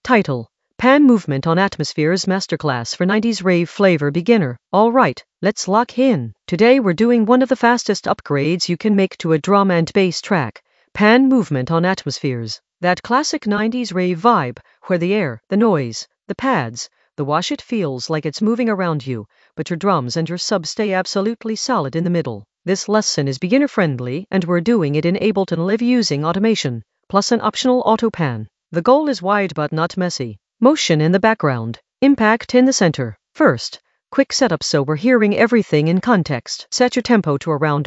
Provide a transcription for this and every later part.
Title: Pan Movement on Atmospheres Masterclass for 90s Rave Flavor Beginner. Alright, let's lock in. Today we're doing one of the fastest upgrades you can make to a drum and bass track. Pan Movement on Atmospheres. That classic 90s rave vibe, where the air, the noise, the pads, the wash, it feels like it's moving around you, but your drums and your sub stay absolutely solid in the middle. This lesson is beginner friendly and we're doing it in Ableton Live using automation, plus an optional auto pan. The goal is wide but not messy. Motion in the background, impact in the center. First, quick setup so we're hearing everything in context. Set your tempo to around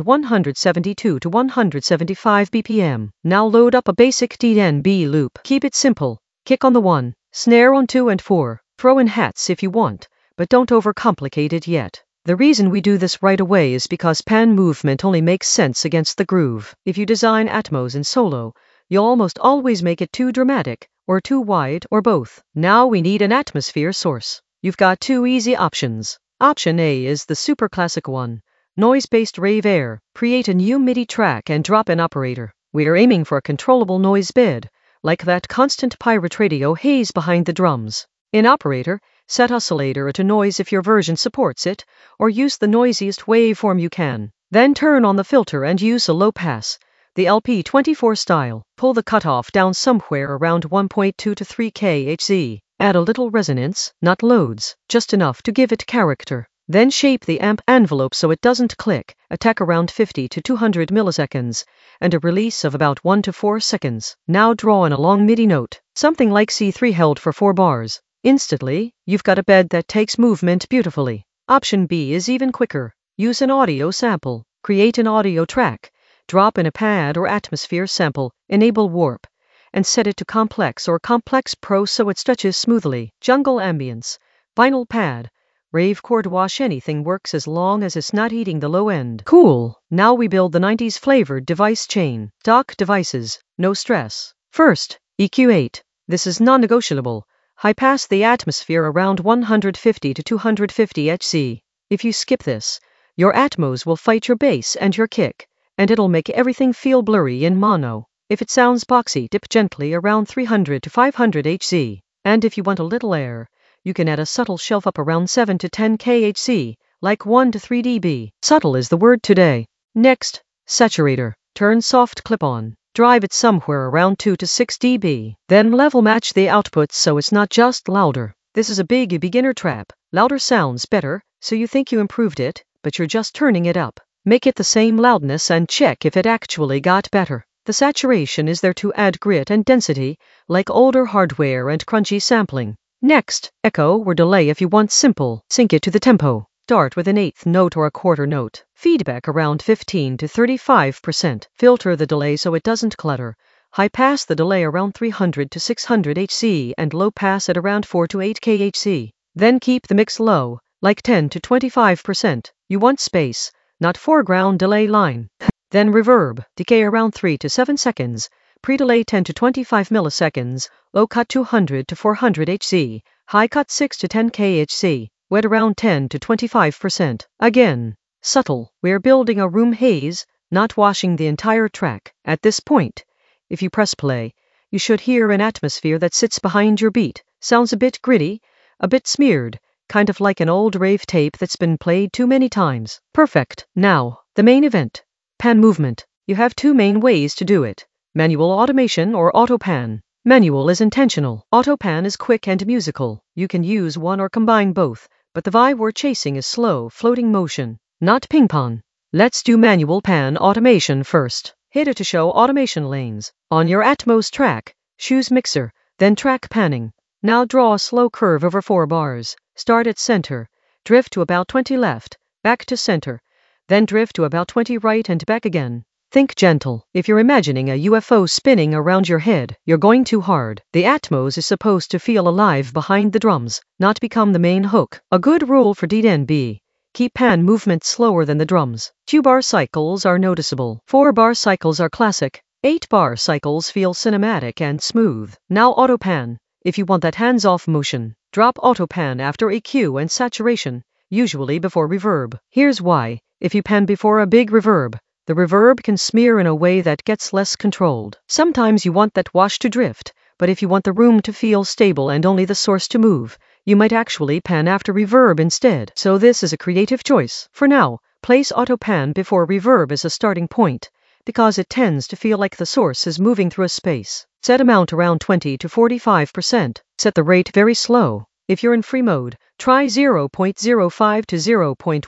172 to 175 BPM. Now load up a basic DnB loop. Keep it simple. Kick on the 1, snare on 2 and 4. Throw in hats if you want, but don't overcomplicate it yet. The reason we do this right away is because pan movement only makes sense against the groove. If you design Atmos in solo, you'll almost always make it too dramatic, or too wide, or both. Now we need an atmosphere source. You've got two easy options. Option A is the super classic one. Noise-based rave air. Create a new MIDI track and drop an operator. We're aiming for a controllable noise bed, like that constant pirate radio haze behind the drums. In operator, set oscillator to noise if your version supports it, or use the noisiest waveform you can. Then turn on the filter and use a low pass, the LP24 style. Pull the cutoff down somewhere around 1.2 to 3 kHz. Add a little resonance, not loads, just enough to give it character. Then shape the amp envelope so it doesn't click, attack around 50 to 200 milliseconds, and a release of about 1 to 4 seconds. Now draw in a long MIDI note, something like C3 held for 4 bars. Instantly, you've got a bed that takes movement beautifully. Option B is even quicker. Use an audio sample. Create an audio track. Drop in a pad or atmosphere sample, enable warp, and set it to complex or complex pro so it stretches smoothly. Jungle ambience, vinyl pad, rave chord wash, anything works as long as it's not eating the low end. Cool. Now we build the 90s flavored device chain. Stock devices, no stress. First, EQ8. This is non-negotiable. High pass the atmosphere around 150 to 250 Hz. If you skip this, your Atmos will fight your bass and your kick, and it'll make everything feel blurry in mono. If it sounds boxy, dip gently around 300 to 500 Hz. And if you want a little air, you can add a subtle shelf up around 7 to 10 kHz, like 1 to 3 dB. Subtle is the word today. Next, saturator. Turn soft clip on. Drive it somewhere around 2 to 6 dB. Then level match the outputs so it's not just louder. This is a big beginner trap. Louder sounds better, so you think you improved it, but you're just turning it up. Make it the same loudness and check if it actually got better. The saturation is there to add grit and density, like older hardware and crunchy sampling. Next, echo or delay if you want simple. Sync it to the tempo. Start with an eighth note or a quarter note. Feedback around 15 to 35%. Filter the delay so it doesn't clutter. High pass the delay around 300 to 600 Hz and low pass at around 4 to 8 kHz. Then keep the mix low, like 10 to 25%. You want space, not foreground delay line. Then reverb, decay around 3 to 7 seconds. Pre-delay 10 to 25 milliseconds. Low cut 200 to 400 Hz. High cut 6 to 10 kHz. Wet around 10 to 25%. Again, subtle. We're building a room haze, not washing the entire track. At this point, if you press play, you should hear an atmosphere that sits behind your beat. Sounds a bit gritty, a bit smeared, kind of like an old rave tape that's been played too many times. Perfect. Now, the main event. Pan movement. You have two main ways to do it. Manual automation or auto pan. Manual is intentional. Auto pan is quick and musical. You can use one or combine both, but the vibe we're chasing is slow, floating motion, not ping pong. Let's do manual pan automation first. Hit it to show automation lanes. On your Atmos track, choose mixer, then track panning. Now draw a slow curve over 4 bars. Start at center, drift to about 20 left, back to center, then drift to about 20 right and back again. Think gentle. If you're imagining a UFO spinning around your head, you're going too hard. The Atmos is supposed to feel alive behind the drums, not become the main hook. A good rule for DnB. Keep pan movement slower than the drums. 2-bar cycles are noticeable. 4-bar cycles are classic. 8-bar cycles feel cinematic and smooth. Now auto pan. If you want that hands-off motion, drop auto pan after EQ and saturation, usually before reverb. Here's why. If you pan before a big reverb, the reverb can smear in a way that gets less controlled. Sometimes you want that wash to drift, But if you want the room to feel stable and only the source to move, you might actually pan after reverb instead. So this is a creative choice. For now, place auto pan before reverb as a starting point, because it tends to feel like the source is moving through a space. Set amount around 20 to 45%. Set the rate very slow. If you're in free mode, try 0.05 to 0.15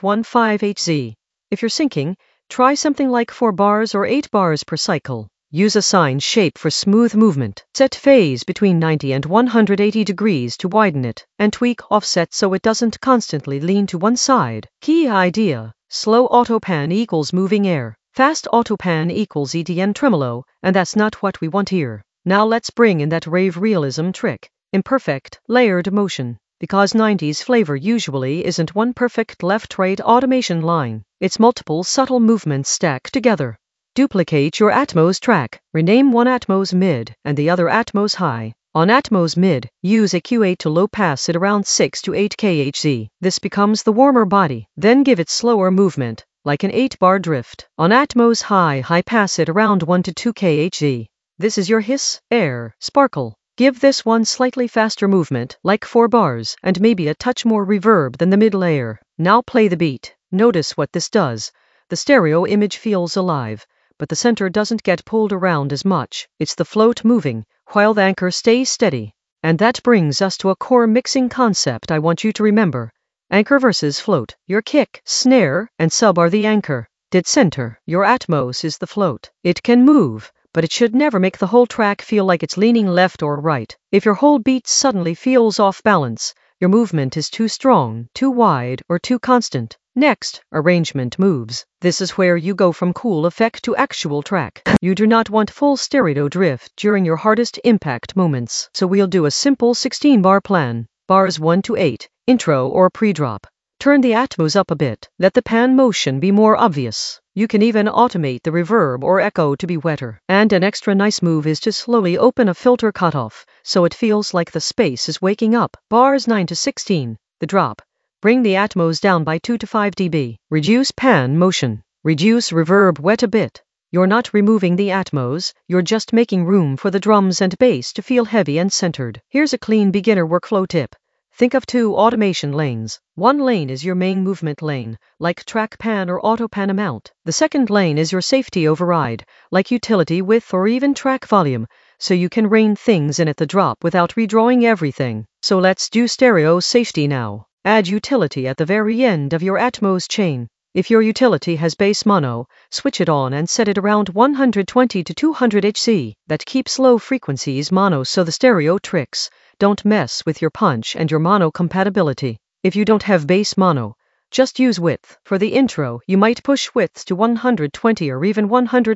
Hz. If you're syncing, try something like 4 bars or 8 bars per cycle. Use a sine shape for smooth movement. Set phase between 90 and 180 degrees to widen it, and tweak offset so it doesn't constantly lean to one side. Key idea: slow auto pan equals moving air. Fast auto pan equals EDM tremolo, and that's not what we want here. Now let's bring in that rave realism trick. Imperfect, layered motion. Because 90s flavor usually isn't one perfect left-right automation line. It's multiple subtle movements stacked together. Duplicate your Atmos track. Rename one Atmos mid and the other Atmos high. On Atmos mid, use a Q8 to low pass it around 6 to 8 kHz. This becomes the warmer body. Then give it slower movement, like an 8-bar drift. On Atmos high pass it around 1 to 2 kHz. This is your hiss, air, sparkle. Give this one slightly faster movement, like 4 bars, and maybe a touch more reverb than the mid layer. Now play the beat. Notice what this does. The stereo image feels alive, but the center doesn't get pulled around as much. It's the float moving, while the anchor stays steady. And that brings us to a core mixing concept I want you to remember. Anchor versus float. Your kick, snare, and sub are the anchor. Dead center. Your Atmos is the float. It can move, but it should never make the whole track feel like it's leaning left or right. If your whole beat suddenly feels off balance, your movement is too strong, too wide, or too constant. Next, arrangement moves. This is where you go from cool effect to actual track. You do not want full stereo drift during your hardest impact moments, so we'll do a simple 16-bar plan. Bars 1 to 8, intro or pre-drop. Turn the Atmos up a bit. Let the pan motion be more obvious. You can even automate the reverb or echo to be wetter. And an extra nice move is to slowly open a filter cutoff, so it feels like the space is waking up. Bars 9 to 16, the drop. Bring the Atmos down by 2 to 5 dB. Reduce pan motion. Reduce reverb wet a bit. You're not removing the Atmos, you're just making room for the drums and bass to feel heavy and centered. Here's a clean beginner workflow tip. Think of 2 automation lanes. One lane is your main movement lane, like track pan or auto pan amount. The second lane is your safety override, like utility width or even track volume, so you can rein things in at the drop without redrawing everything. So let's do stereo safety now. Add utility at the very end of your Atmos chain. If your utility has bass mono, switch it on and set it around 120 to 200 Hz. That keeps low frequencies mono so the stereo tricks don't mess with your punch and your mono compatibility. If you don't have bass mono, just use width. For the intro, you might push width to 120 or even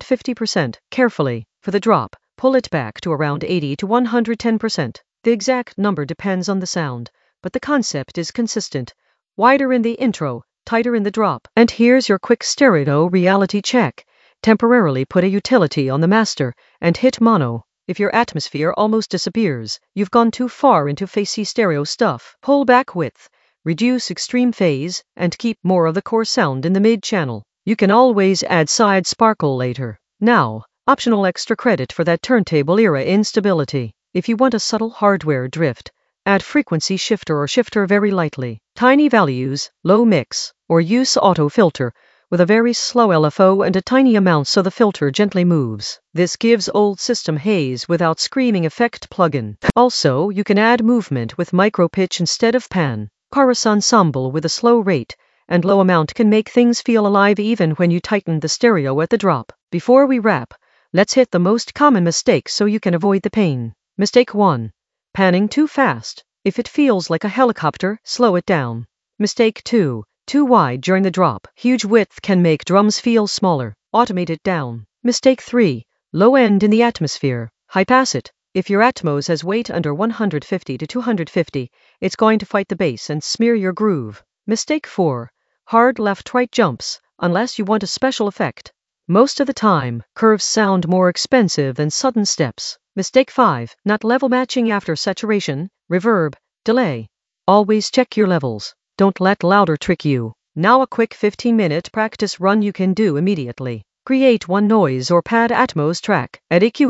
150% carefully. For the drop, pull it back to around 80 to 110%. The exact number depends on the sound, but the concept is consistent. Wider in the intro, tighter in the drop. And here's your quick stereo reality check. Temporarily put a utility on the master and hit mono. If your atmosphere almost disappears, you've gone too far into facey stereo stuff. Pull back width, reduce extreme phase, and keep more of the core sound in the mid-channel. You can always add side sparkle later. Now, optional extra credit for that turntable era instability. If you want a subtle hardware drift, add frequency shifter or shifter very lightly. Tiny values, low mix, or use auto filter with a very slow LFO and a tiny amount so the filter gently moves. This gives old system haze without screaming effect plugin. Also, you can add movement with micro pitch instead of pan. Chorus ensemble with a slow rate and low amount can make things feel alive even when you tighten the stereo at the drop. Before we wrap, let's hit the most common mistakes so you can avoid the pain. Mistake 1. Panning too fast. If it feels like a helicopter, slow it down. Mistake 2. Too wide during the drop. Huge width can make drums feel smaller. Automate it down. Mistake 3. Low end in the atmosphere. High pass it. If your Atmos has weight under 150 to 250, it's going to fight the bass and smear your groove. Mistake 4. Hard left-right jumps, unless you want a special effect. Most of the time, curves sound more expensive than sudden steps. Mistake 5. Not level matching after saturation, reverb, delay. Always check your levels. Don't let louder trick you. Now a quick 15-minute practice run you can do immediately. Create one noise or pad Atmos track. Add EQ8,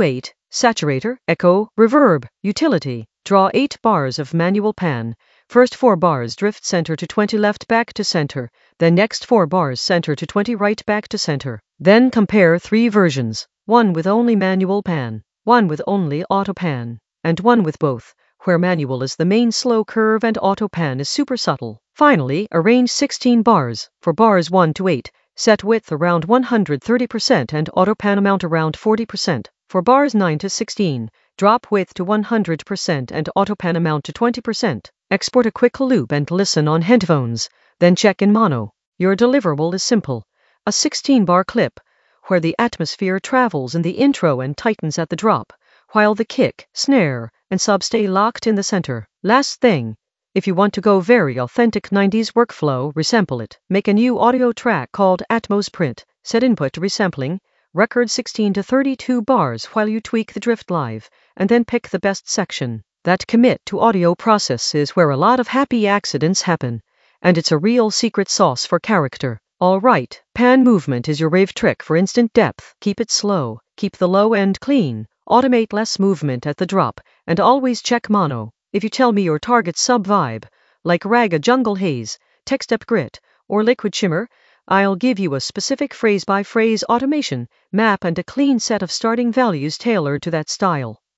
Saturator, echo, reverb, utility. Draw 8 bars of manual pan. First 4 bars drift center to 20 left back to center, then next 4 bars center to 20 right back to center. Then compare 3 versions, one with only manual pan, one with only auto pan, and one with both, where manual is the main slow curve and auto pan is super subtle. Finally, arrange 16 bars. For bars 1 to 8, set width around 130% and auto pan amount around 40%. For bars 9 to 16, drop width to 100% and auto pan amount to 20%. Export a quick loop and listen on headphones, then check in mono. Your deliverable is simple. A 16-bar clip, where the atmosphere travels in the intro and tightens at the drop, while the kick, snare, and sub stay locked in the center. Last thing, if you want to go very authentic 90s workflow, resample it. Make a new audio track called Atmos Print. Set input to resampling. Record 16 to 32 bars while you tweak the drift live, and then pick the best section. That commit to audio process is where a lot of happy accidents happen, and it's a real secret sauce for character. Alright, pan movement is your rave trick for instant depth. Keep it slow, keep the low end clean, automate less movement at the drop, and always check mono. If you tell me your target sub-vibe, like Raga Jungle Haze, Tech-Step Grit, or Liquid Shimmer, I'll give you a specific phrase-by-phrase automation map and a clean set of starting values tailored to that style.